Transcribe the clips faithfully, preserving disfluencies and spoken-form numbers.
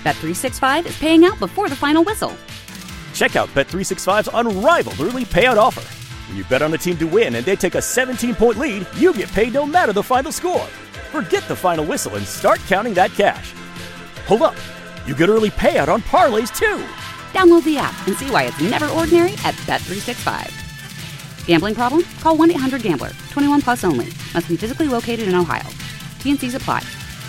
Bet three sixty-five is paying out before the final whistle. Check out Bet three sixty-five's unrivaled early payout offer. When you bet on a team to win and they take a seventeen-point lead, you get paid no matter the final score. Forget the final whistle and start counting that cash. Hold up. You get early payout on parlays, too. Download the app and see why it's never ordinary at Bet three sixty-five. Gambling problem? Call one eight hundred gambler. twenty-one plus only. Must be physically located in Ohio. T N Cs apply.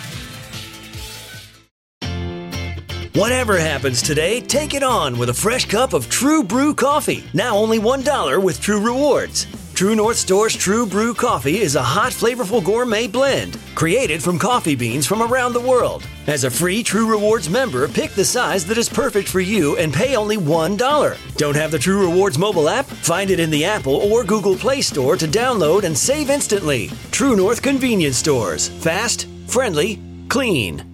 Whatever happens today, take it on with a fresh cup of True Brew coffee. Now only one dollar with True Rewards. True North Store's True Brew coffee is a hot, flavorful gourmet blend created from coffee beans from around the world. As a free True Rewards member, pick the size that is perfect for you and pay only one dollar. Don't have the True Rewards mobile app? Find it in the Apple or Google Play Store to download and save instantly. True North Convenience Stores. Fast, friendly, clean.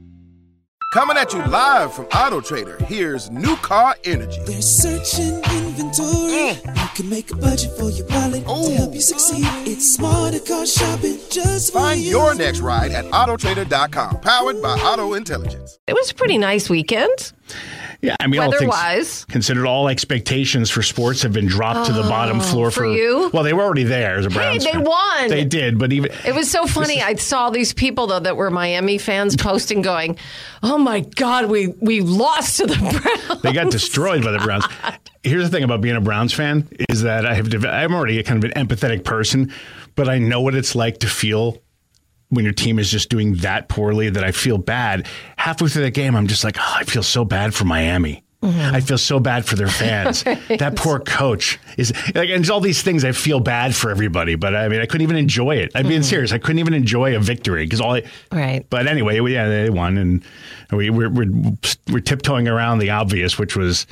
Coming at you live from Auto Trader, here's New Car Energy. They're searching inventory. Mm. You can make a budget for your wallet Ooh. To help you succeed. It's smarter car shopping just for Find you. your next ride at auto trader dot com. Powered by Auto Intelligence. It was a pretty nice weekend. Yeah, I mean, all things Weather-wise. considered, all expectations for sports have been dropped oh, to the bottom floor for, for you. Well, they were already there as a Browns Hey, they fan. won. They did, but even it was so funny. Is, I saw these people though that were Miami fans posting, going, "Oh my God, we we lost to the Browns." They got destroyed by the Browns. Here's the thing about being a Browns fan is that I have I'm already a kind of an empathetic person, but I know what it's like to feel when your team is just doing that poorly that I feel bad. Halfway through the game, I'm just like, oh, I feel so bad for Miami. Mm-hmm. I feel so bad for their fans. Right. That poor coach is like, and there's all these things I feel bad for everybody, but I mean, I couldn't even enjoy it. I'm being mm-hmm. serious. I couldn't even enjoy a victory because all I, right. But anyway, we, yeah, they won, and we, we're, we're, we're tiptoeing around the obvious, which was,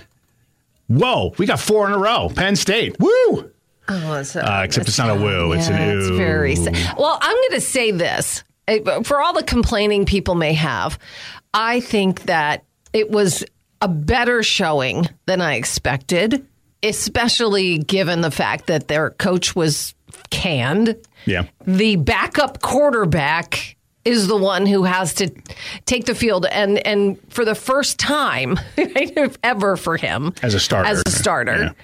whoa, we got four in a row. Penn State. Woo! Oh, it's a, uh, except it's not a woo. Yeah, it's an ooh. It's very sad. Well, I'm going to say this. For all the complaining people may have, I think that it was a better showing than I expected, especially given the fact that their coach was canned. Yeah. The backup quarterback is the one who has to take the field, and, and for the first time ever for him. As a starter. As a starter. Yeah.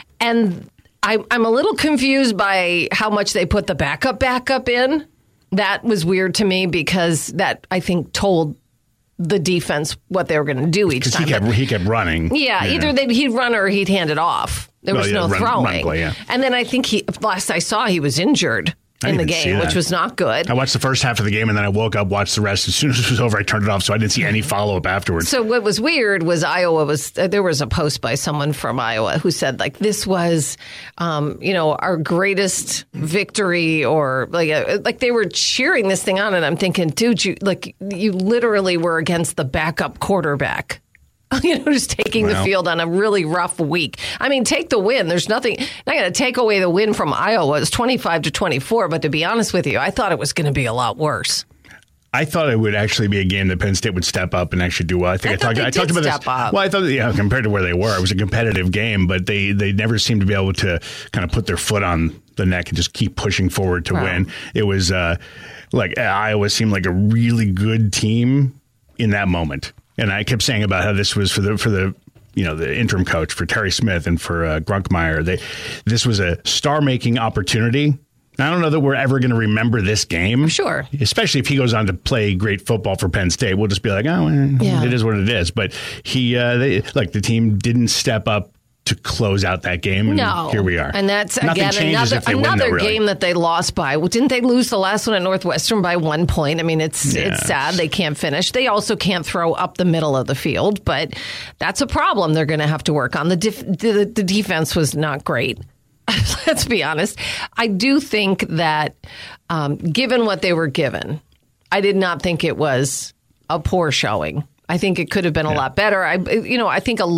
And I, I'm a little confused by how much they put the backup backup in. That was weird to me because that, I think, told the defense what they were going to do each time. He kept, he kept running. Yeah, yeah. either they'd, he'd run or he'd hand it off. There was well, yeah, no run, throwing. Run play, yeah. And then I think he, last I saw, he was injured in the game, which was not good. I watched the first half of the game, and then I woke up, watched the rest. As soon as it was over, I turned it off, so I didn't see any follow-up afterwards. So what was weird was Iowa was, uh, there was a post by someone from Iowa who said, like, this was, um, you know, our greatest victory, or like, uh, like they were cheering this thing on, and I'm thinking, dude, you like, you literally were against the backup quarterback. You know, just taking wow. the field on a really rough week. I mean, take the win. There's nothing, not going to take away the win from Iowa. It's twenty-five to twenty-four. But to be honest with you, I thought it was going to be a lot worse. I thought it would actually be a game that Penn State would step up and actually do well. I think I, I talked. I talked about this. Up. Well, I thought, yeah, compared to where they were, it was a competitive game, but they they never seemed to be able to kind of put their foot on the neck and just keep pushing forward to wow. win. It was uh, like Iowa seemed like a really good team in that moment. And I kept saying about how this was for the for the you know the interim coach, for Terry Smith and for uh, Grunkmeyer. They this was a star making opportunity. I don't know that we're ever going to remember this game. Sure, especially if he goes on to play great football for Penn State. We'll just be like, oh, well, yeah. it is what it is. But he, uh, they, like the team didn't step up to close out that game. And no. Here we are. And that's, Nothing again, another, another win, though, really. game that they lost by. Well, didn't they lose the last one at Northwestern by one point? I mean, it's yeah. it's sad they can't finish. They also can't throw up the middle of the field, but that's a problem they're going to have to work on. The, def- the, the defense was not great. Let's be honest. I do think that um, given what they were given, I did not think it was a poor showing. I think it could have been a yeah. lot better. I, you know, I think a,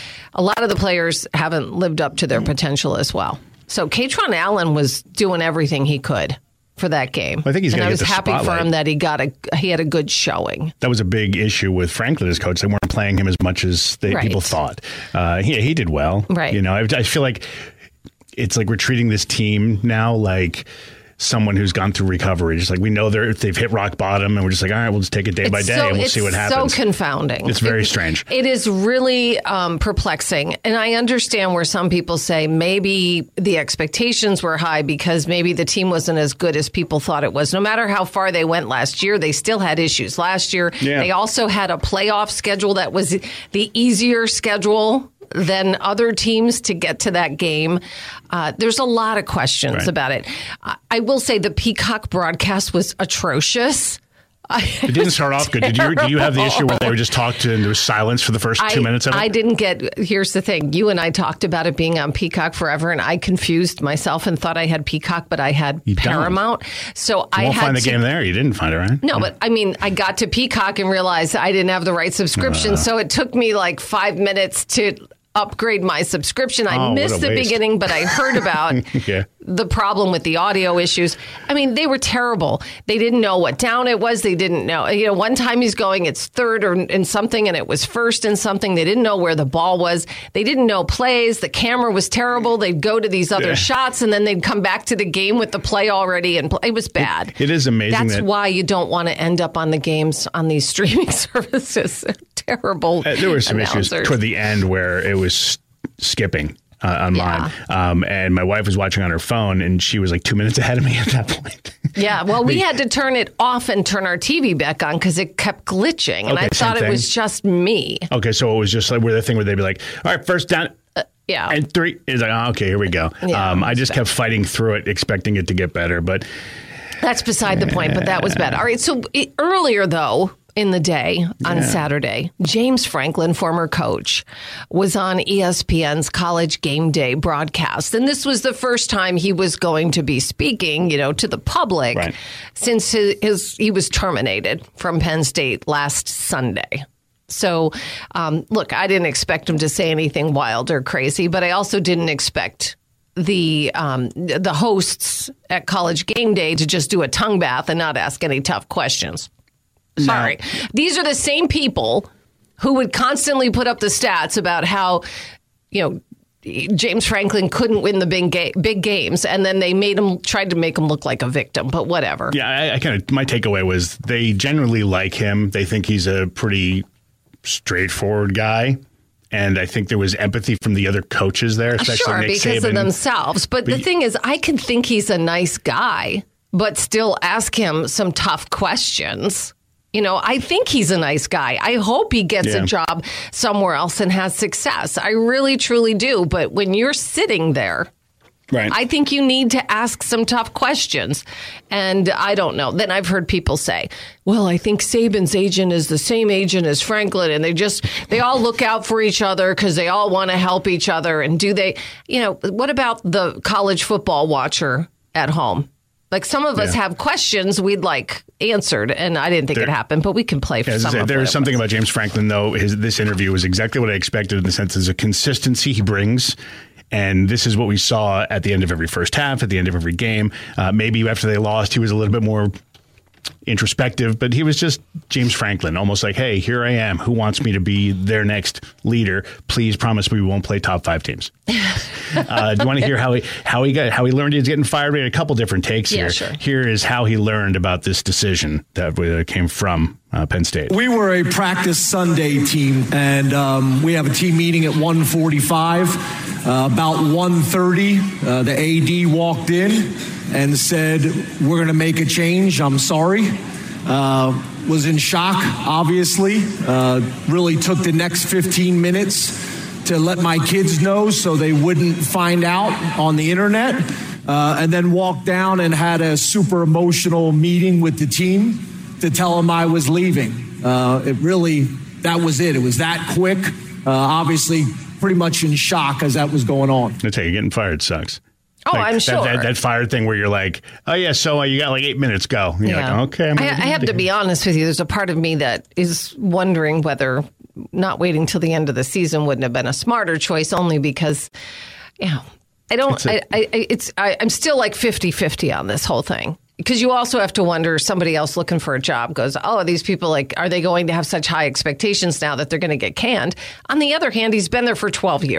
a lot of the players haven't lived up to their potential as well. So Katron Allen was doing everything he could for that game. I think he's and I was get the happy spotlight. for him that he got a he had a good showing. That was a big issue with Franklin as coach. They weren't playing him as much as they, right. people thought. Uh, he he did well. Right. You know, I, I feel like it's like we're treating this team now like someone who's gone through recovery. Just like we know they're they've hit rock bottom, and we're just like, all right, we'll just take it day it's by day, so, and we'll it's see what happens. So confounding. It's very it, strange. It is really um, perplexing, and I understand where some people say maybe the expectations were high because maybe the team wasn't as good as people thought it was. No matter how far they went last year, they still had issues last year. Yeah. They also had a playoff schedule that was the easier schedule than other teams to get to that game. Uh, there's a lot of questions right. about it. I, I will say the Peacock broadcast was atrocious. It didn't start off good. Did you did you have the issue where they were just talked to and there was silence for the first two I, minutes of it? I didn't get, here's the thing. You and I talked about it being on Peacock forever, and I confused myself and thought I had Peacock, but I had you Paramount. Don't. So you I won't had find the to, game there. You didn't find it, right? No, but I mean, I got to Peacock and realized I didn't have the right subscription. Uh, so it took me like five minutes to upgrade my subscription. I oh, missed the waste. beginning, but I heard about yeah. the problem with the audio issues. I mean, they were terrible. They didn't know what down it was. They didn't know. You know, one time he's going, it's third or in something, and it was first in something. They didn't know where the ball was. They didn't know plays. The camera was terrible. They'd go to these other yeah. shots, and then they'd come back to the game with the play already, and play. It was bad. It, it is amazing. That's that, why you don't want to end up on the games on these streaming services. Terrible. Uh, there were some announcers. issues toward the end where it was skipping uh, on yeah. mine. Um, and my wife was watching on her phone, and she was like two minutes ahead of me at that point. Yeah, well, we had to turn it off and turn our T V back on because it kept glitching. And okay, I thought it thing. was just me. Okay, so it was just like where the thing where they'd be like, all right, first down. Uh, yeah. And three is like, oh, okay, here we go. Yeah, um, I just bad. kept fighting through it, expecting it to get better. But that's beside the point, but that was bad. All right, so it, earlier, though, in the day on yeah. Saturday, James Franklin, former coach, was on E S P N's College Game Day broadcast. And this was the first time he was going to be speaking, you know, to the public right. since his, his he was terminated from Penn State last Sunday. So, um, look, I didn't expect him to say anything wild or crazy, but I also didn't expect the um, the hosts at College Game Day to just do a tongue bath and not ask any tough questions. Sorry. No. These are the same people who would constantly put up the stats about how, you know, James Franklin couldn't win the big, ga- big games, and then they made him tried to make him look like a victim, but whatever. Yeah, I, I kind of my takeaway was they generally like him. They think he's a pretty straightforward guy. And I think there was empathy from the other coaches there, especially sure, Nick because Saban. of themselves. But, but the thing is, I can think he's a nice guy, but still ask him some tough questions. You know, I think he's a nice guy. I hope he gets yeah. a job somewhere else and has success. I really, truly do. But when you're sitting there, right. I think you need to ask some tough questions. And I don't know. Then I've heard people say, well, I think Saban's agent is the same agent as Franklin. And they just, they all look out for each other because they all want to help each other. And do they, you know, what about the college football watcher at home? Like some of us yeah. have questions we'd like answered, and I didn't think there, it happened, but we can play for some say, of There is something was. about James Franklin, though. His, this interview was exactly what I expected in the sense there's a consistency he brings. And this is what we saw at the end of every first half, at the end of every game. Uh, maybe after they lost, he was a little bit more introspective, but he was just James Franklin, almost like, hey, here I am. Who wants me to be their next leader? Please promise me we won't play top five teams. uh, do you want to hear how he how he got how he learned he was getting fired? We had a couple different takes yeah, here. Sure. Here is how he learned about this decision that uh, came from uh, Penn State. We were a practice Sunday team, and um, we have a team meeting at one forty-five. Uh, about one thirty, uh, the A D walked in and said, we're going to make a change. I'm sorry. Uh, was in shock, obviously. Uh, really took the next fifteen minutes to let my kids know so they wouldn't find out on the internet. Uh, and then walked down and had a super emotional meeting with the team to tell them I was leaving. Uh, it really, that was it. It was that quick. Uh, obviously, pretty much in shock as that was going on. I tell you, getting fired sucks. Oh, like I'm that, sure. That, that fired thing where you're like, oh, yeah, so uh, you got like eight minutes, go. And you're yeah. like, okay. I'm I, I have to be honest with you. There's a part of me that is wondering whether not waiting till the end of the season wouldn't have been a smarter choice, only because, you know, I don't, It's a, I, I, it's, I, I'm still like fifty-fifty on this whole thing. Because you also have to wonder, somebody else looking for a job goes, oh, these people, like, are they going to have such high expectations now that they're going to get canned? On the other hand, he's been there for twelve years.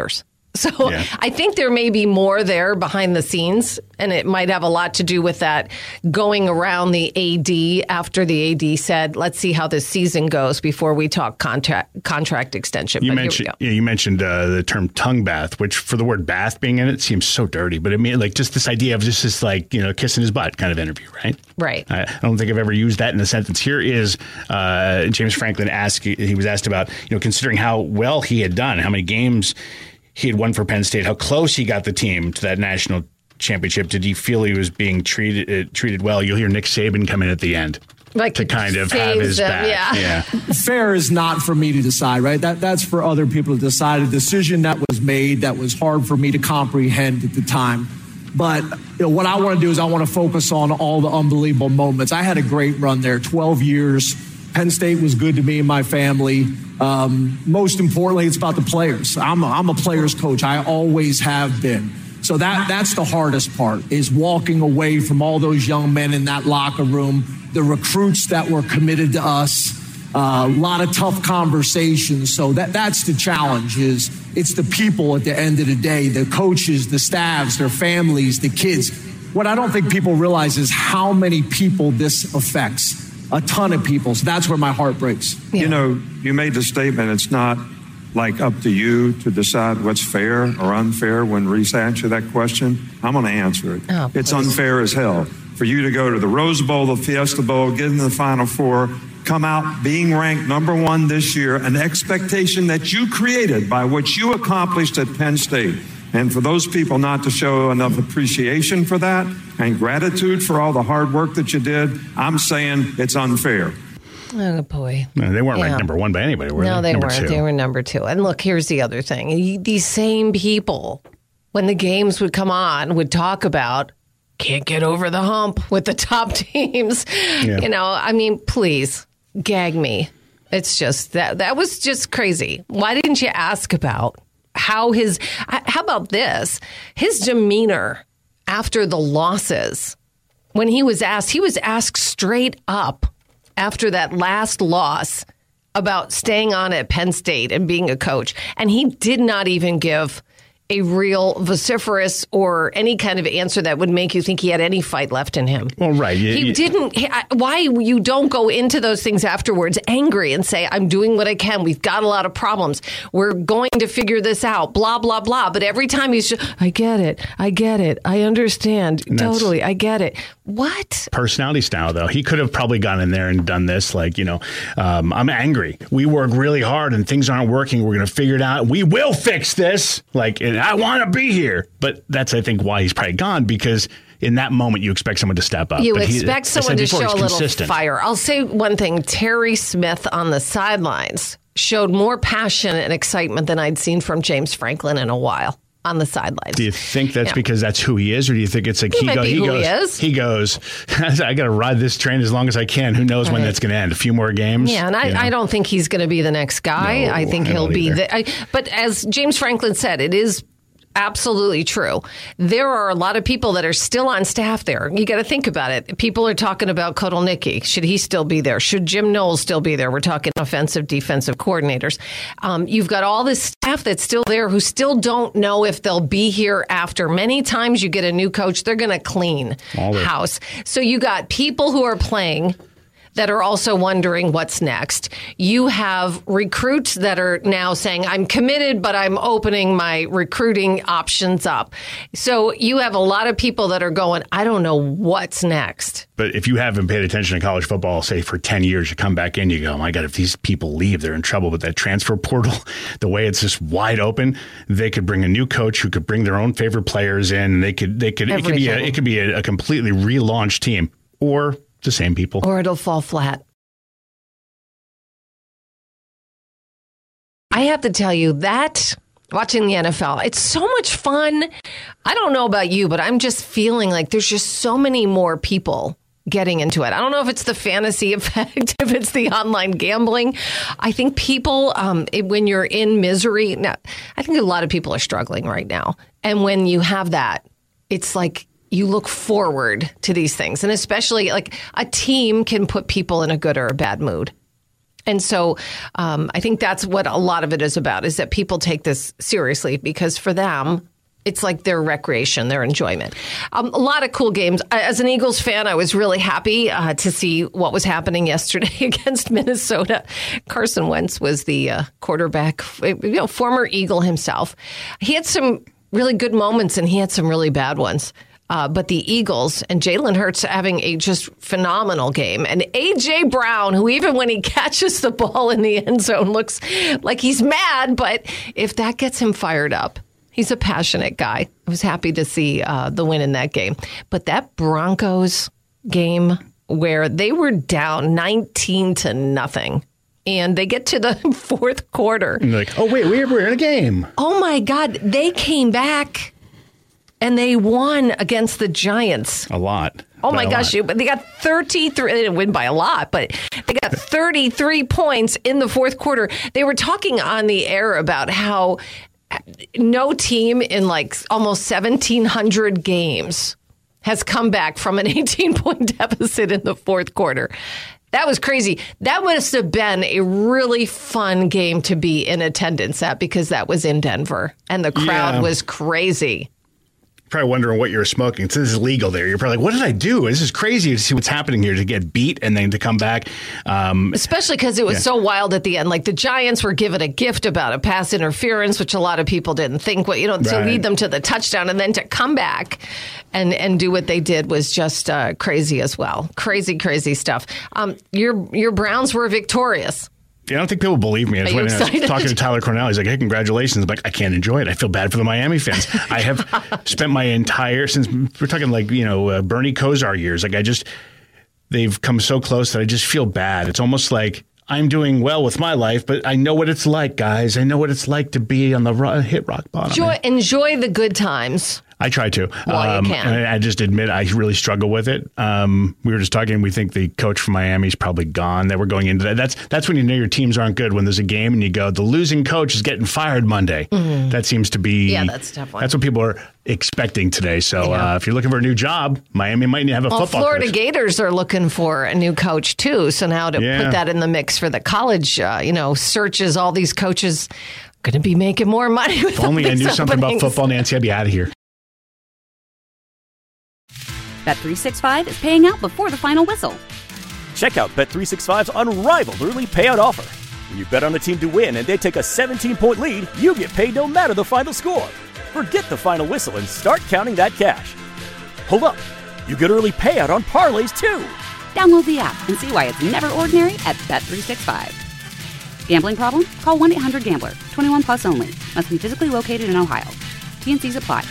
So Yeah. I think there may be more there behind the scenes, and it might have a lot to do with that going around the A D after the A D said, let's see how this season goes before we talk contract contract extension. You but mentioned here we go. yeah, you mentioned uh, the term tongue bath, which for the word bath being in it seems so dirty. But I mean, like just this idea of just this like, you know, kissing his butt kind of interview, right? Right. I, I don't think I've ever used that in a sentence. Here is uh, James Franklin asked, he was asked about, you know, considering how well he had done, how many games he had won for Penn State, how close he got the team to that national championship. Did he feel he was being treated uh, treated well? You'll hear Nick Saban come in at the end. Like to kind of have saves his them, back. yeah. yeah. Fair is not for me to decide, right? That that's for other people to decide. A decision that was made that was hard for me to comprehend at the time. But you know, what I want to do is I want to focus on all the unbelievable moments. I had a great run there, twelve years. Penn State was good to me and my family. Um, most importantly, it's about the players. I'm a, I'm a player's coach. I always have been. So that that's the hardest part, is walking away from all those young men in that locker room, the recruits that were committed to us, uh, a lot of tough conversations. So that that's the challenge, is it's the people at the end of the day, the coaches, the staffs, their families, the kids. What I don't think people realize is how many people this affects. A ton of people. So that's where my heart breaks. Yeah. You know, you made the statement, it's not like up to you to decide what's fair or unfair when Reese asked you that question. I'm going to answer it. Oh, it's unfair as hell for you to go to the Rose Bowl, the Fiesta Bowl, get into the Final Four, come out being ranked number one this year, an expectation that you created by what you accomplished at Penn State. And for those people not to show enough appreciation for that and gratitude for all the hard work that you did, I'm saying it's unfair. Oh, boy. No, they weren't Yeah. ranked number one by anybody, were No, they? they number weren't. Two. They were number two. And look, here's the other thing. These same people, when the games would come on, would talk about can't get over the hump with the top teams. Yeah. You know, I mean, please, gag me. It's just that that was just crazy. Why didn't you ask about how his, how about this? His demeanor after the losses, when he was asked, he was asked straight up after that last loss about staying on at Penn State and being a coach. And he did not even give a real vociferous or any kind of answer that would make you think he had any fight left in him. Well, right. You, He you, didn't. He, I- why you don't go into those things afterwards angry and say, I'm doing what I can. We've got a lot of problems. We're going to figure this out, blah, blah, blah. But every time he's just, I get it. I get it. I understand. that's- Totally. I get it. What? personality style, though. He could have probably gone in there and done this, like, you know, um, I'm angry. We work really hard and things aren't working. We're going to figure it out. We will fix this. Like, and I want to be here. But that's, I think, why he's probably gone, because in that moment, you expect someone to step up. You But he- expect I said someone to before, show he's a little consistent. fire. I'll say one thing. Terry Smith on the sidelines showed more passion and excitement than I'd seen from James Franklin in a while on the sidelines. Do you think that's Yeah. because that's who he is, or do you think it's like He he, might go, be he who goes? he is. He goes. I got to ride this train as long as I can. Who knows when Right. that's going to end? A few more games. Yeah, and I, you know? I don't think he's going to be the next guy. No, I think I he'll don't be either. the. I, but as James Franklin said, it is absolutely true. There are a lot of people that are still on staff there. You got to think about it. People are talking about Kotelnicki. Should he still be there? Should Jim Knowles still be there? We're talking offensive, defensive coordinators. Um, you've got all this staff that's still there who still don't know if they'll be here after. Many times you get a new coach, they're going to clean All the- house. So you got people who are playing that are also wondering what's next. You have recruits that are now saying, I'm committed, but I'm opening my recruiting options up. So you have a lot of people that are going, I don't know what's next. But if you haven't paid attention to college football, say for ten years, you come back in, you go, my God, if these people leave, they're in trouble. But that transfer portal, the way it's just wide open, they could bring a new coach who could bring their own favorite players in. And they could, they could, it could be a, Everything. it could be a, a completely relaunched team, or the same people. Or it'll fall flat. I have to tell you that watching the N F L, it's so much fun. I don't know about you, but I'm just feeling like there's just so many more people getting into it. I don't know if it's the fantasy effect, if it's the online gambling. I think people, um, it, when you're in misery, now, I think a lot of people are struggling right now. And when you have that, it's like, you look forward to these things. And especially like a team can put people in a good or a bad mood. And so um, I think that's what a lot of it is about, is that people take this seriously because for them, it's like their recreation, their enjoyment. Um, a lot of cool games. As an Eagles fan, I was really happy uh, to see what was happening yesterday against Minnesota. Carson Wentz was the uh, quarterback, you know, former Eagle himself. He had some really good moments and he had some really bad ones. Uh, but the Eagles and Jalen Hurts having a just phenomenal game. And A J. Brown, who even when he catches the ball in the end zone looks like he's mad, but if that gets him fired up, he's a passionate guy. I was happy to see uh, the win in that game. But that Broncos game where they were down nineteen to nothing. And they get to the fourth quarter. And they're like, oh, wait, we're in a game. Oh, my God. They came back. And they won against the Giants. A lot. Oh, my gosh. But they got thirty-three. They didn't win by a lot, but they got thirty-three points in the fourth quarter. They were talking on the air about how no team in like almost seventeen hundred games has come back from an eighteen-point deficit in the fourth quarter. That was crazy. That must have been a really fun game to be in attendance at because that was in Denver and the crowd yeah. was crazy. Probably wondering what you were smoking. Since it's legal there, you're probably like, what did I do? This is crazy to see what's happening here, to get beat and then to come back. Um, Especially because it was yeah. so wild at the end. Like the Giants were given a gift about a pass interference, which a lot of people didn't think, you know, right. to lead them to the touchdown and then to come back and, and do what they did was just uh, crazy as well. Crazy, crazy stuff. Um, your your Browns were victorious. Yeah, I don't think people believe me. I, when I was talking to Tyler Cornell. He's like, hey, congratulations. I'm like, I can't enjoy it. I feel bad for the Miami fans. I have spent my entire, since we're talking like, you know, uh, Bernie Kosar years, like I just, they've come so close that I just feel bad. It's almost like I'm doing well with my life, but I know what it's like, guys. I know what it's like to be on the ro- hit rock bottom. Enjoy, enjoy the good times. I try to. Well, um, you can. And I just admit I really struggle with it. Um, we were just talking. We think the coach from Miami is probably gone. That we're going into that. That's that's when you know your teams aren't good. When there's a game and you go, the losing coach is getting fired Monday. Mm-hmm. That seems to be. Yeah, that's a tough one. That's what people are expecting today. So yeah. uh, if you're looking for a new job, Miami might have a well, football Florida coach. Gators are looking for a new coach too. So now to yeah. put that in the mix for the college, uh, you know, searches, all these coaches going to be making more money. With if only I knew openings. something about football, Nancy, I'd be out of here. Bet three sixty-five is paying out before the final whistle. Check out Bet three sixty-five's unrivaled early payout offer. When you bet on a team to win and they take a seventeen-point lead, you get paid no matter the final score. Forget the final whistle and start counting that cash. Hold up. You get early payout on parlays, too. Download the app and see why it's never ordinary at Bet three sixty-five. Gambling problem? Call one eight hundred gambler. twenty-one plus only. Must be physically located in Ohio. T and Cs apply.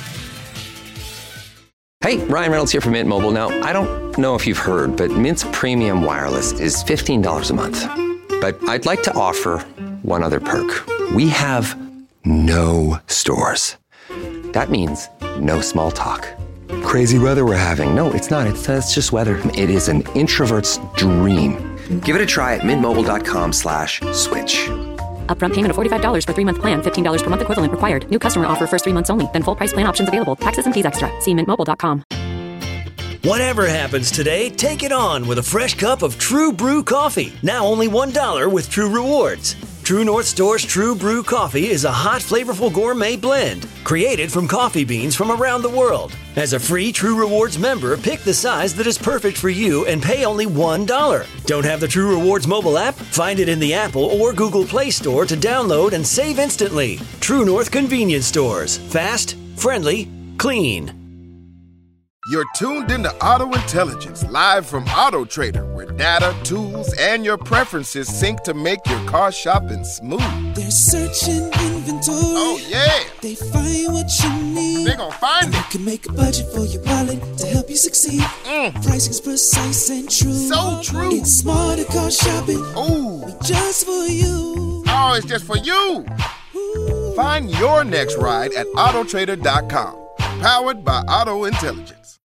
Hey, Ryan Reynolds here from Mint Mobile. Now, I don't know if you've heard, but Mint's premium wireless is fifteen dollars a month. But I'd like to offer one other perk. We have no stores. That means no small talk. Crazy weather we're having. No, it's not. It's, uh, it's just weather. It is an introvert's dream. Give it a try at mintmobile.com slash switch. Upfront payment of forty-five dollars for three-month plan, fifteen dollars per month equivalent required. New customer offer first three months only. Then full price plan options available. Taxes and fees extra. See mint mobile dot com. Whatever happens today, take it on with a fresh cup of True Brew coffee. Now only one dollar with True Rewards. True North Store's True Brew coffee is a hot, flavorful gourmet blend created from coffee beans from around the world. As a free True Rewards member, pick the size that is perfect for you and pay only one dollar. Don't have the True Rewards mobile app? Find it in the Apple or Google Play Store to download and save instantly. True North Convenience Stores. Fast, friendly, clean. You're tuned into Auto Intelligence, live from Auto Trader, where data, tools, and your preferences sync to make your car shopping smooth. They're searching inventory. Oh, yeah. They find what you need. They're gonna find and it. You can make a budget for your wallet to help you succeed. Mm. Pricing's precise and true. So true. It's smarter car shopping. Ooh. Just for you. Oh, it's just for you. Ooh. Find your next ride at auto trader dot com. Powered by Auto Intelligence.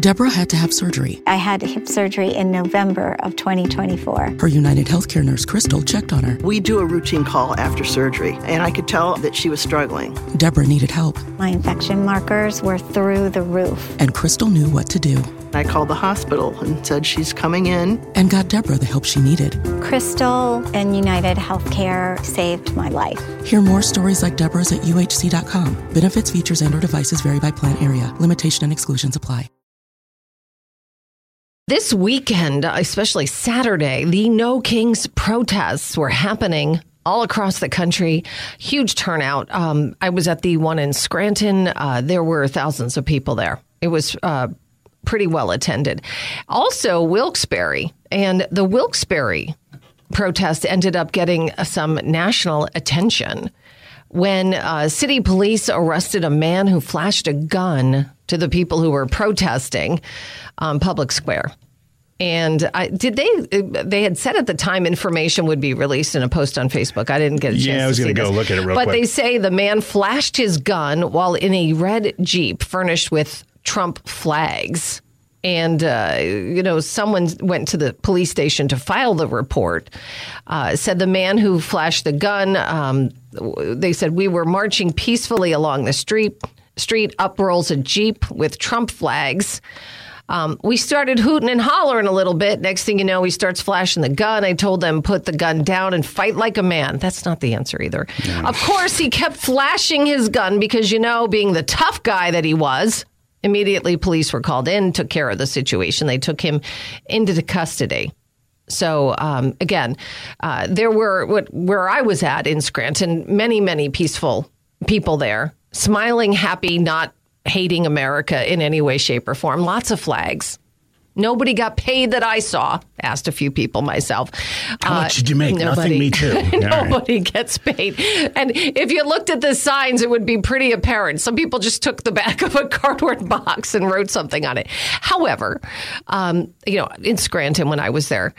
Deborah had to have surgery. I had hip surgery in November of twenty twenty-four. Her United Healthcare nurse, Crystal, checked on her. We do a routine call after surgery, and I could tell that she was struggling. Deborah needed help. My infection markers were through the roof. And Crystal knew what to do. I called the hospital and said she's coming in. And got Deborah the help she needed. Crystal and United Healthcare saved my life. Hear more stories like Deborah's at U H C dot com. Benefits, features, and or devices vary by plan area. Limitation and exclusions apply. This weekend, especially Saturday, the No Kings protests were happening all across the country. Huge turnout. Um, I was at the one in Scranton. Uh, there were thousands of people there. It was uh, pretty well attended. Also, Wilkes-Barre. And the Wilkes-Barre protest ended up getting some national attention when uh, city police arrested a man who flashed a gun to the people who were protesting on Public Square. And I, did they? They had said at the time information would be released in a post on Facebook. I didn't get a chance. Yeah, I was going to go this. look at it real but quick. But they say the man flashed his gun while in a red Jeep furnished with Trump flags. And, uh, you know, someone went to the police station to file the report, uh, said the man who flashed the gun, um, they said, we were marching peacefully along the street. Street up rolls a Jeep with Trump flags. Um, we started hooting and hollering a little bit. Next thing you know, he starts flashing the gun. I told them, put the gun down and fight like a man. That's not the answer either. No. Of course, he kept flashing his gun because, you know, being the tough guy that he was, immediately police were called in, took care of the situation. They took him into the custody. So, um, again, uh, there were, what, where I was at in Scranton, many, many peaceful people there, smiling, happy, not hating America in any way, shape, or form. Lots of flags. Nobody got paid that I saw. Asked a few people myself. How uh, much did you make? Nobody, Nothing, me too. Nobody right. gets paid. And if you looked at the signs, it would be pretty apparent. Some people just took the back of a cardboard box and wrote something on it. However, um, you know, in Scranton when I was there,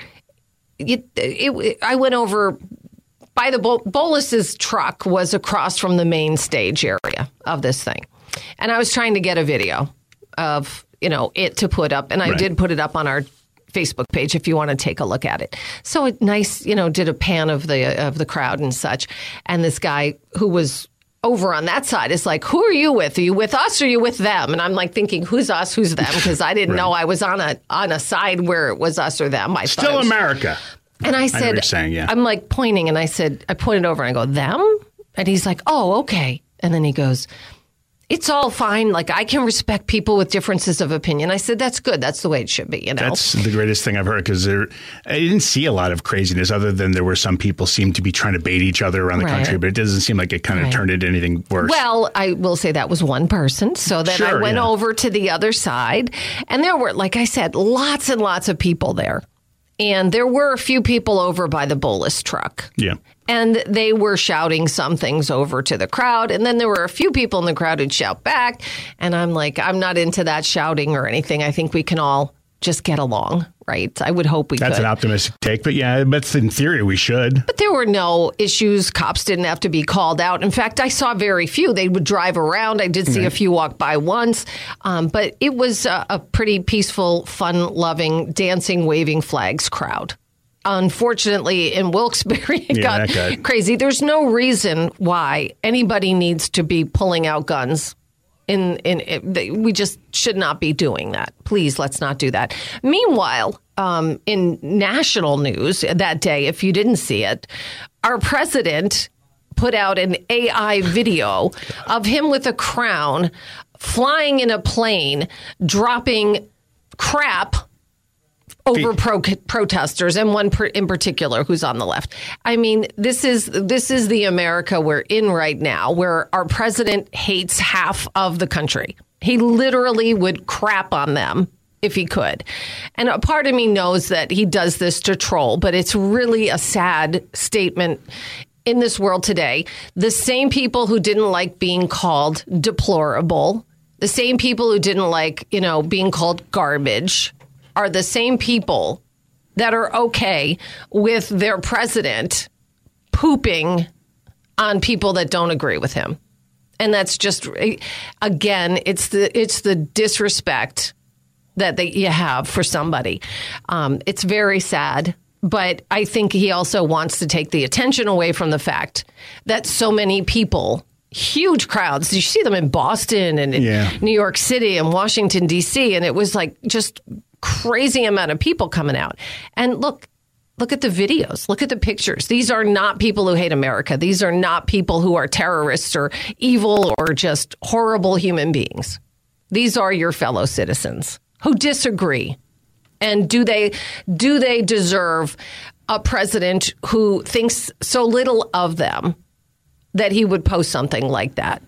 it, it, I went over by the Bol- Bolus's truck was across from the main stage area of this thing. And I was trying to get a video of, you know, it to put up. And I right. did put it up on our Facebook page if you want to take a look at it. So a nice, you know, did a pan of the of the crowd and such. And this guy who was over on that side is like, who are you with? Are you with us or are you with them? And I'm like thinking, who's us? Who's them? Because I didn't right. know I was on a on a side where it was us or them. I Still was, America. And I said, I saying, yeah. I'm like pointing and I said, I pointed over and I go, them? And he's like, oh, okay. And then he goes, it's all fine. Like, I can respect people with differences of opinion. I said, that's good. That's the way it should be, you know? That's the greatest thing I've heard because there, I didn't see a lot of craziness other than there were some people seemed to be trying to bait each other around the right. country, but it doesn't seem like it kind of right. turned into anything worse. Well, I will say that was one person. So then sure, I went yeah. over to the other side and there were, like I said, lots and lots of people there. And there were a few people over by the Bolus truck. Yeah. And they were shouting some things over to the crowd. And then there were a few people in the crowd who'd shout back. And I'm like, I'm not into that shouting or anything. I think we can all just get along, right? I would hope we That's could. That's an optimistic take. But yeah, but in theory, we should. But there were no issues. Cops didn't have to be called out. In fact, I saw very few. They would drive around. I did see right. a few walk by once. Um, but it was a, a pretty peaceful, fun-loving, dancing, waving flags crowd. Unfortunately, in Wilkes-Barre, it yeah, got crazy. There's no reason why anybody needs to be pulling out guns. In, in, in we just should not be doing that. Please, let's not do that. Meanwhile, um, in national news that day, if you didn't see it, our president put out an A I video of him with a crown, flying in a plane, dropping crap over pro- protesters, and one per- in particular who's on the left. I mean, this is this is the America we're in right now, where our president hates half of the country. He literally would crap on them if he could. And a part of me knows that he does this to troll, but it's really a sad statement in this world today. The same people who didn't like being called deplorable, the same people who didn't like, you know, being called garbage, are the same people that are okay with their president pooping on people that don't agree with him. And that's just, again, it's the it's the disrespect that they, you have for somebody. Um, it's very sad. But I think he also wants to take the attention away from the fact that so many people, huge crowds, you see them in Boston and in Yeah. New York City and Washington, D C, and it was like just crazy amount of people coming out. And look, look at the videos. Look at the pictures. These are not people who hate America. These are not people who are terrorists or evil or just horrible human beings. These are your fellow citizens who disagree. And do they do they deserve a president who thinks so little of them that he would post something like that?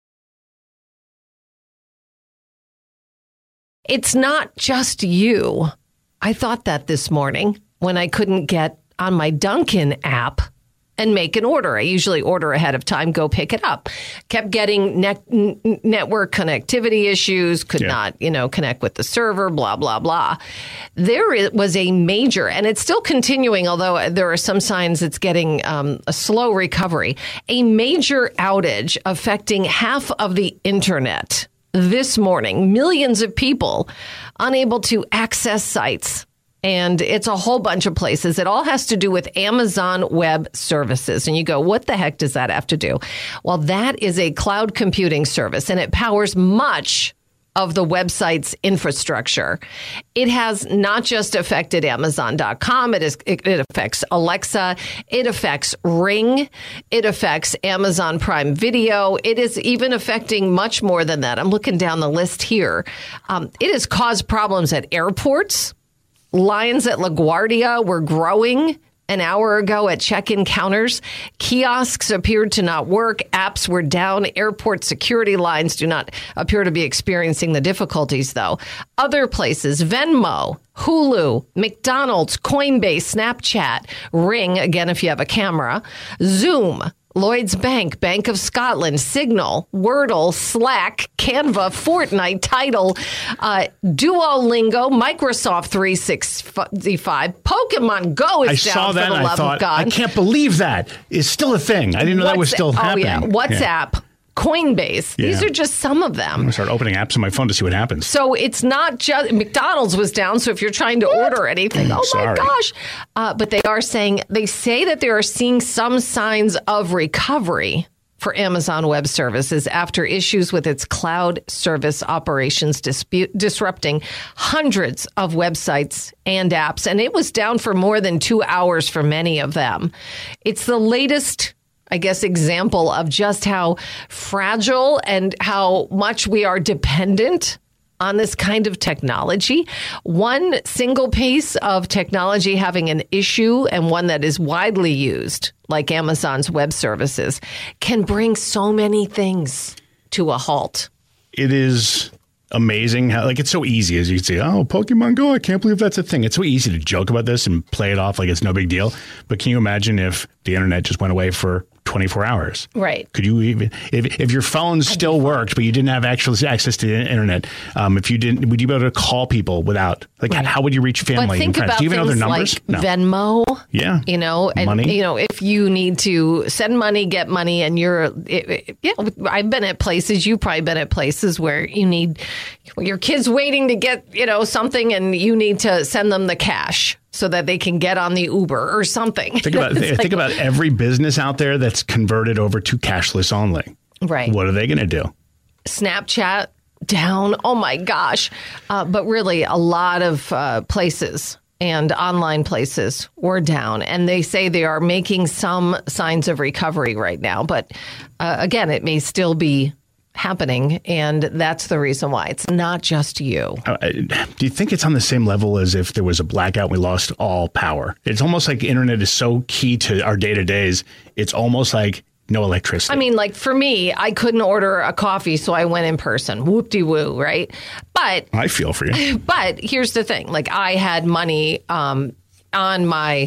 It's not just you. I thought that this morning when I couldn't get on my Dunkin' app and make an order. I usually order ahead of time, go pick it up. Kept getting net, n- network connectivity issues, could Yeah. not, you know, connect with the server, blah, blah, blah. There i- was a major, and it's still continuing, although there are some signs it's getting um, a slow recovery, a major outage affecting half of the internet this morning. Millions of people unable to access sites. And it's a whole bunch of places. It all has to do with Amazon Web Services. And you go, what the heck does that have to do? Well, that is a cloud computing service, and it powers much of the website's infrastructure. It has not just affected Amazon dot com. It is. It, it affects Alexa. It affects Ring. It affects Amazon Prime Video. It is even affecting much more than that. I'm looking down the list here. Um, it has caused problems at airports. Lines at LaGuardia were growing an hour ago at check-in counters. Kiosks appeared to not work. Apps were down. Airport security lines do not appear to be experiencing the difficulties, though. Other places, Venmo, Hulu, McDonald's, Coinbase, Snapchat, Ring, again, if you have a camera, Zoom, Lloyds Bank, Bank of Scotland, Signal, Wordle, Slack, Canva, Fortnite, Tidal, uh, Duolingo, Microsoft three sixty-five, Pokemon Go is I down saw for that the and I love thought, of God. I can't believe that is still a thing. I didn't know that was still What's- happening. Oh, yeah. WhatsApp, Coinbase. These Yeah. are just some of I'm them. going to start opening apps on my phone to see what happens. So it's not just McDonald's was down. So if you're trying to order anything, oh my Sorry. gosh. Uh, but they are saying, they say that they are seeing some signs of recovery for Amazon Web Services after issues with its cloud service operations dispute, disrupting hundreds of websites and apps. And it was down for more than two hours for many of them. It's the latest, I guess, example of just how fragile and how much we are dependent on this kind of technology. One single piece of technology having an issue, and one that is widely used, like Amazon's Web Services, can bring so many things to a halt. It is amazing how, like, it's so easy, as you can say, oh, Pokemon Go, I can't believe that's a thing. It's so easy to joke about this and play it off like it's no big deal. But can you imagine if the internet just went away for twenty-four hours? Right. Could you even, if, if your phone still worked, but you didn't have actual access to the internet, um, if you didn't, would you be able to call people without, like, Right. how would you reach family But think and friends? about Do you even know their things numbers? like Venmo. Yeah. You know, and Money. you know, if you need to send money, get money, and you're, it, it, yeah, I've been at places. You've probably been at places where you need your kids waiting to get, you know, something, and you need to send them the cash so that they can get on the Uber or something. Think about It's think like- about every business out there that's converted over to cashless only. Right. What are they going to do? Snapchat down. Oh my gosh. Uh, but really, a lot of uh, places and online places were down. And they say they are making some signs of recovery right now. But uh, again, it may still be happening. And that's the reason why. It's not just you. Uh, do you think it's on the same level as if there was a blackout and we lost all power? It's almost like the internet is so key to our day-to-days. It's almost like no electricity. I mean, like for me, I couldn't order a coffee, so I went in person. Whoop-de-woo, right? But I feel for you. But here's the thing. Like I had money um, on my,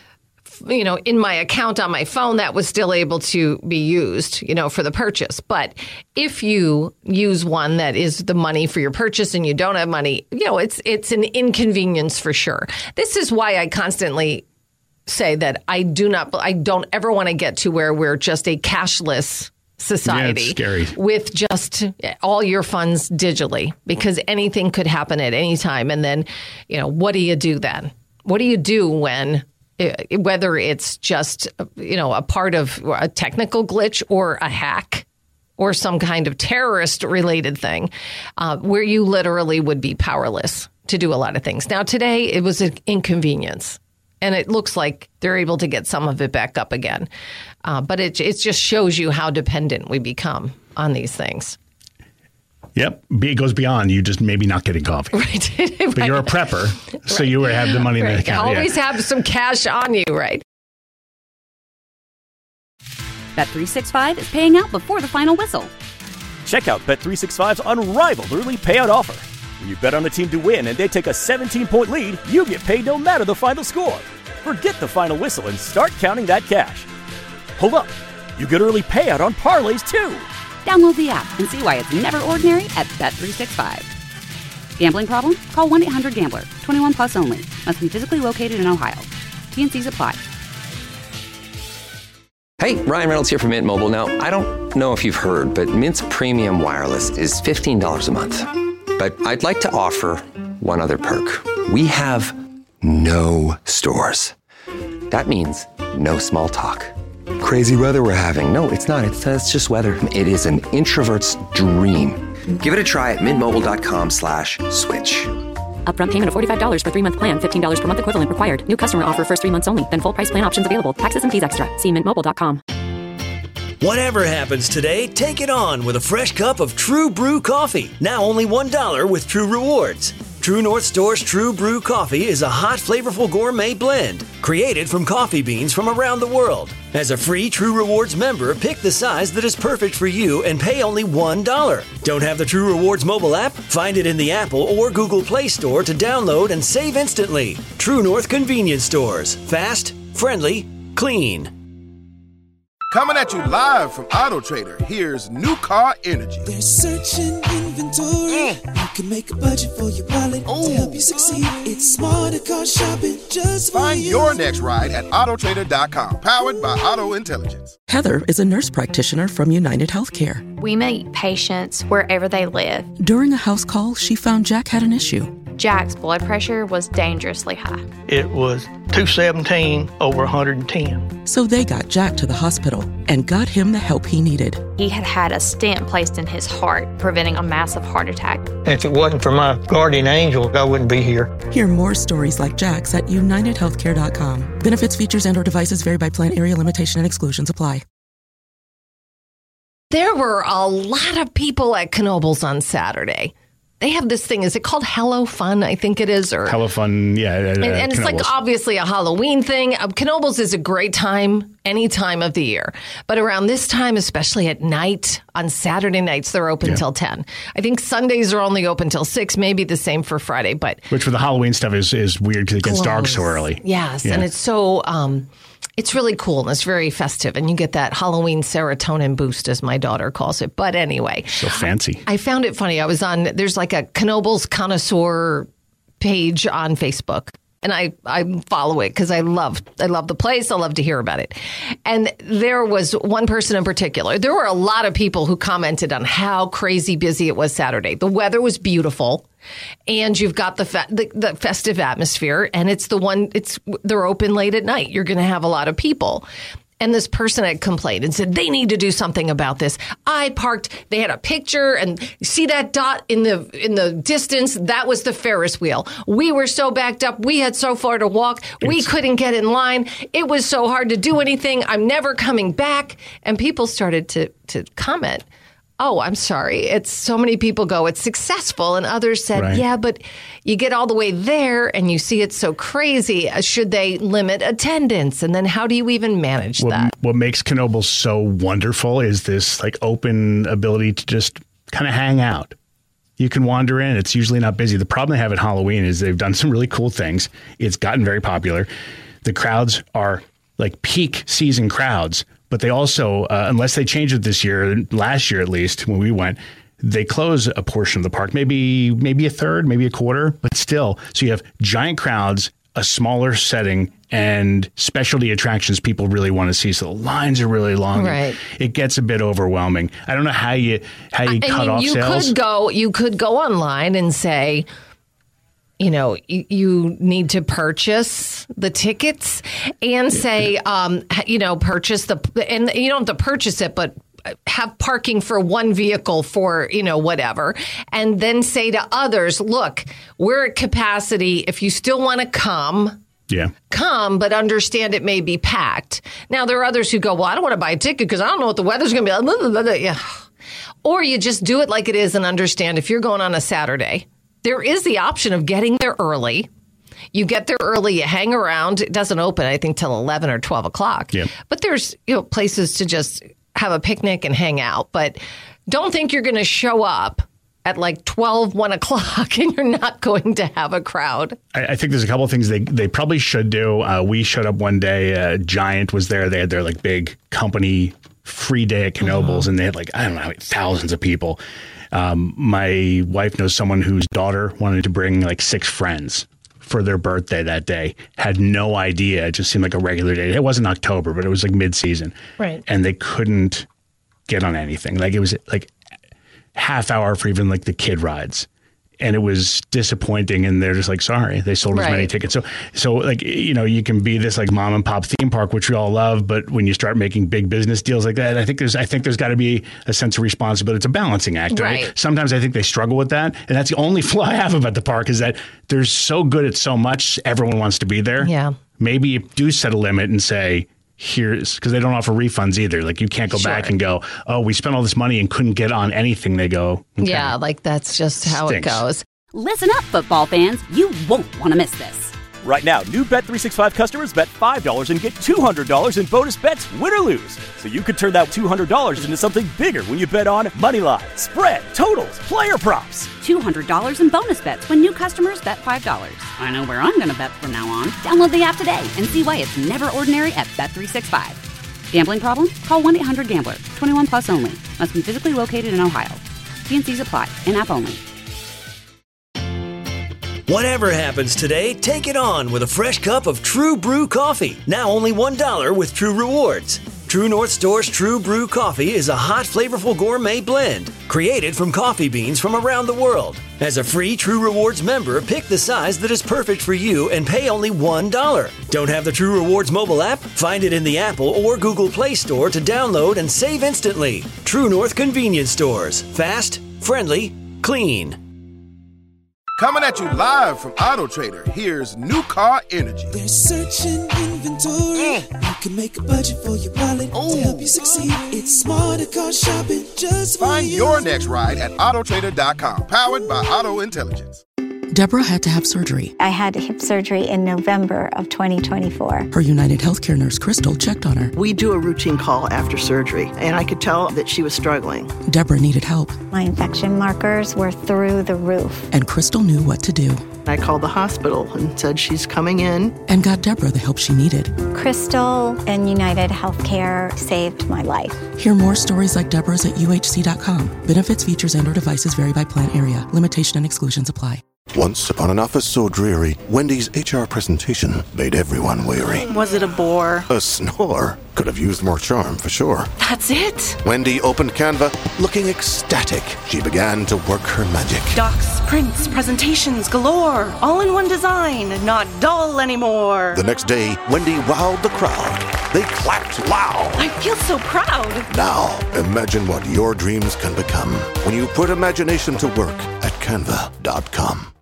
you know, in my account on my phone that was still able to be used, you know, for the purchase. But if you use one that is the money for your purchase and you don't have money, you know, it's it's an inconvenience for sure. This is why I constantly say that I do not, I don't ever want to get to where we're just a cashless society Yeah, it's scary. with just all your funds digitally, because anything could happen at any time. And then, you know, what do you do then? What do you do when, whether it's just, you know, a part of a technical glitch or a hack or some kind of terrorist related thing, uh, where you literally would be powerless to do a lot of things. Now, today it was an inconvenience. And it looks like they're able to get some of it back up again. Uh, but it it just shows you how dependent we become on these things. Yep. It goes beyond you just maybe not getting coffee. Right. But right. you're a prepper, so you would have the money in right. the account. Always yeah. have some cash on you, right? Bet three sixty-five is paying out before the final whistle. Check out Bet three sixty-five's unrivaled early payout offer. When you bet on a team to win and they take a seventeen-point lead, you get paid no matter the final score. Forget the final whistle and start counting that cash. Hold up. You get early payout on parlays, too. Download the app and see why it's never ordinary at Bet three sixty-five. Gambling problem? Call one eight hundred gambler. twenty-one plus only. Must be physically located in Ohio. T and C's apply. Hey, Ryan Reynolds here from Mint Mobile. Now, I don't know if you've heard, but Mint's premium wireless is fifteen dollars a month. But I'd like to offer one other perk. We have no stores. That means no small talk. Crazy weather we're having. No, it's not. It's, uh, it's just weather. It is an introvert's dream. Give it a try at mintmobile.com slash switch. Upfront payment of forty-five dollars for three-month plan, fifteen dollars per month equivalent required. New customer offer first three months only. Then full price plan options available. Taxes and fees extra. See mint mobile dot com. Whatever happens today, take it on with a fresh cup of True Brew coffee. Now only one dollar with True Rewards. True North Store's True Brew coffee is a hot, flavorful gourmet blend created from coffee beans from around the world. As a free True Rewards member, pick the size that is perfect for you and pay only one dollar. Don't have the True Rewards mobile app? Find it in the Apple or Google Play Store to download and save instantly. True North Convenience Stores. Fast, friendly, clean. Coming at you live from Auto Trader, here's New Car Energy. They're searching inventory. Mm. You can make a budget for your wallet Ooh. to help you succeed. It's smarter car shopping just for Find you. your next ride at auto trader dot com, powered by Auto Intelligence. Heather is a nurse practitioner from United Healthcare. We meet patients wherever they live. During a house call, she found Jack had an issue. Jack's blood pressure was dangerously high. It was two seventeen over one hundred ten. So they got Jack to the hospital and got him the help he needed. He had had a stent placed in his heart, preventing a massive heart attack. If it wasn't for my guardian angel, I wouldn't be here. Hear more stories like Jack's at united healthcare dot com. Benefits, features, and or devices vary by plan, area, limitation, and exclusions apply. There were a lot of people at Knoebels on Saturday. They have this thing. Is it called Hello Fun? I think it is. Or Hello Fun, yeah. Uh, and, and it's like obviously a Halloween thing. Um, Knoebels is a great time any time of the year. But around this time, especially at night, on Saturday nights, they're open yeah. till ten. I think Sundays are only open till six, maybe the same for Friday. But Which for the Halloween stuff is, is weird because it gets dark so early. Yes, yeah. and it's so... Um, It's really cool and it's very festive, and you get that Halloween serotonin boost, as my daughter calls it. But anyway. So fancy. I found it funny. I was on, there's like a Knoebels connoisseur page on Facebook. And I, I follow it because I love I love the place. I love to hear about it. And there was one person in particular. There were a lot of people who commented on how crazy busy it was Saturday. The weather was beautiful, and you've got the fe- the, the festive atmosphere. And it's the one. It's they're open late at night. You're going to have a lot of people. And this person had complained and said, they need to do something about this. I parked, they had a picture, and see that dot in the in the distance? That was the Ferris wheel. We were so backed up. We had so far to walk. We it's, couldn't get in line. It was so hard to do anything. I'm never coming back. And people started to to comment. Oh, I'm sorry. It's so many people go, it's successful. And others said, right. yeah, but you get all the way there and you see it's so crazy. Should they limit attendance? And then how do you even manage what, that? What makes Knoebels so wonderful is this like open ability to just kind of hang out. You can wander in. It's usually not busy. The problem they have at Halloween is they've done some really cool things. It's gotten very popular. The crowds are like peak season crowds. But they also, uh, unless they change it this year, last year at least, when we went, they close a portion of the park, maybe maybe a third, maybe a quarter, but still. So you have giant crowds a smaller setting and specialty attractions people really want to see. So the lines are really long. Right. It gets a bit overwhelming. I don't know how you how you I cut mean, off you sales. Could go, you could go online and say, you know, you, you need to purchase the tickets and say, um, you know, purchase the, and you don't have to purchase it, but have parking for one vehicle for, you know, whatever. And then say to others, look, we're at capacity. If you still want to come, yeah, come, but understand it may be packed. Now, there are others who go, well, I don't want to buy a ticket because I don't know what the weather's going to be like. Blah, blah, blah. Yeah. Or you just do it like it is and understand if you're going on a Saturday, there is the option of getting there early. You get there early, you hang around. It doesn't open, I think, till eleven or twelve o'clock. Yeah. But there's, you know, places to just have a picnic and hang out. But don't think you're going to show up at like twelve, one o'clock and you're not going to have a crowd. I, I think there's a couple of things they, they probably should do. Uh, we showed up one day, uh, Giant was there. They had their like big company free day at Knoebels, oh. and they had like, I don't know, thousands of people. Um, my wife knows someone whose daughter wanted to bring like six friends for their birthday that day. Had no idea. It just seemed like a regular day. It wasn't October, but it was like mid-season. Right. And they couldn't get on anything. Like it was like half hour for even like the kid rides. And it was disappointing. And they're just like, sorry, they sold as Right. many tickets. So, so like, you know, you can be this like mom and pop theme park, which we all love. But when you start making big business deals like that, I think there's, I think there's got to be a sense of responsibility. It's a balancing act, right? Right. Sometimes I think they struggle with that. And that's the only flaw I have about the park is that they're so good at so much. Everyone wants to be there. Yeah. Maybe you do set a limit and say, here's, because they don't offer refunds either. Like you can't go Sure. back and go, oh, we spent all this money and couldn't get on anything. They go, okay. Yeah, like that's just how Stinks. it goes. Listen up, football fans. You won't want to miss this. Right now, new Bet three sixty-five customers bet five dollars and get two hundred dollars in bonus bets, win or lose. So you could turn that two hundred dollars into something bigger when you bet on money line, spread, totals, player props. two hundred dollars in bonus bets when new customers bet five dollars. I know where I'm going to bet from now on. Download the app today and see why it's never ordinary at Bet three sixty-five. Gambling problem? Call one eight hundred gambler. twenty-one plus only. Must be physically located in Ohio. T and C's apply. In-app only. Whatever happens today, take it on with a fresh cup of True Brew coffee. Now only one dollar with True Rewards. True North Store's True Brew coffee is a hot, flavorful gourmet blend created from coffee beans from around the world. As a free True Rewards member, pick the size that is perfect for you and pay only one dollar. Don't have the True Rewards mobile app? Find it in the Apple or Google Play Store to download and save instantly. True North Convenience Stores. Fast, friendly, clean. Coming at you live from Auto Trader, here's New Car Energy. They're searching inventory. You can make a budget for your wallet to help you succeed. It's smarter car shopping just for Find you. your next ride at auto trader dot com, powered by Auto Intelligence. Deborah had to have surgery. I had hip surgery in November of twenty twenty-four. Her United Healthcare nurse, Crystal, checked on her. We do a routine call after surgery, and I could tell that she was struggling. Deborah needed help, My infection markers were through the roof. and Crystal knew what to do I called the hospital and said she's coming in. and got Deborah the help she needed. Crystal and United Healthcare saved my life. Hear more stories like Deborah's at U H C dot com. Benefits, features, and or devices vary by plan area. Limitation and exclusions apply. Once upon an office so dreary, Wendy's H R presentation made everyone weary. Was it a bore? A snore could have used more charm for sure. That's it? Wendy opened Canva, looking ecstatic. She began to work her magic. Docs, prints, presentations galore. All in one design, not dull anymore. The next day, Wendy wowed the crowd. They clapped loud. I feel so proud. Now, imagine what your dreams can become when you put imagination to work at canva dot com.